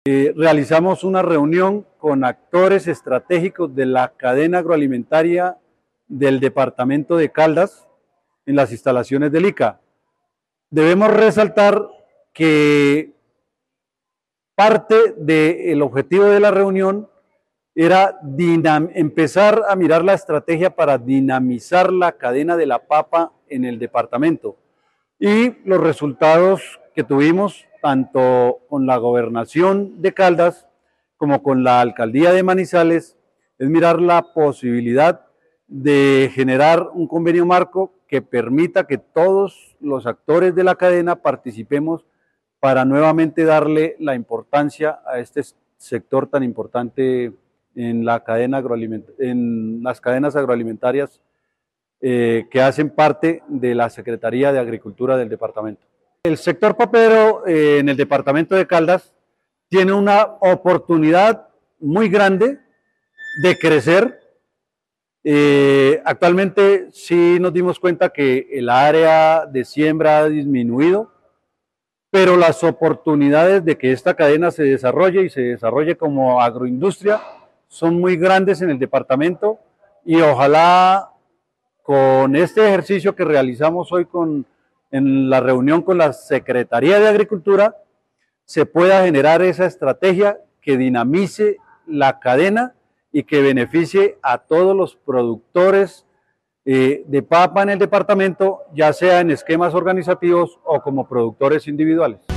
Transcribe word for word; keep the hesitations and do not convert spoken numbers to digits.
Eh, realizamos una reunión con actores estratégicos de la cadena agroalimentaria del departamento de Caldas en las instalaciones del I C A. Debemos resaltar que parte del objetivo de la reunión era empezar a mirar la estrategia para dinamizar la cadena de la papa en el departamento. Y los resultados que tuvimos, tanto con la gobernación de Caldas como con la alcaldía de Manizales, es mirar la posibilidad de generar un convenio marco que permita que todos los actores de la cadena participemos para nuevamente darle la importancia a este sector tan importante en, la cadena agroaliment- en las cadenas agroalimentarias eh, que hacen parte de la Secretaría de Agricultura del departamento. El sector papero eh, en el departamento de Caldas tiene una oportunidad muy grande de crecer. Eh, actualmente sí nos dimos cuenta que el área de siembra ha disminuido, pero las oportunidades de que esta cadena se desarrolle y se desarrolle como agroindustria son muy grandes en el departamento y ojalá con este ejercicio que realizamos hoy con, en la reunión con la Secretaría de Agricultura se pueda generar esa estrategia que dinamice la cadena y que beneficie a todos los productores eh, de papa en el departamento, ya sea en esquemas organizativos o como productores individuales.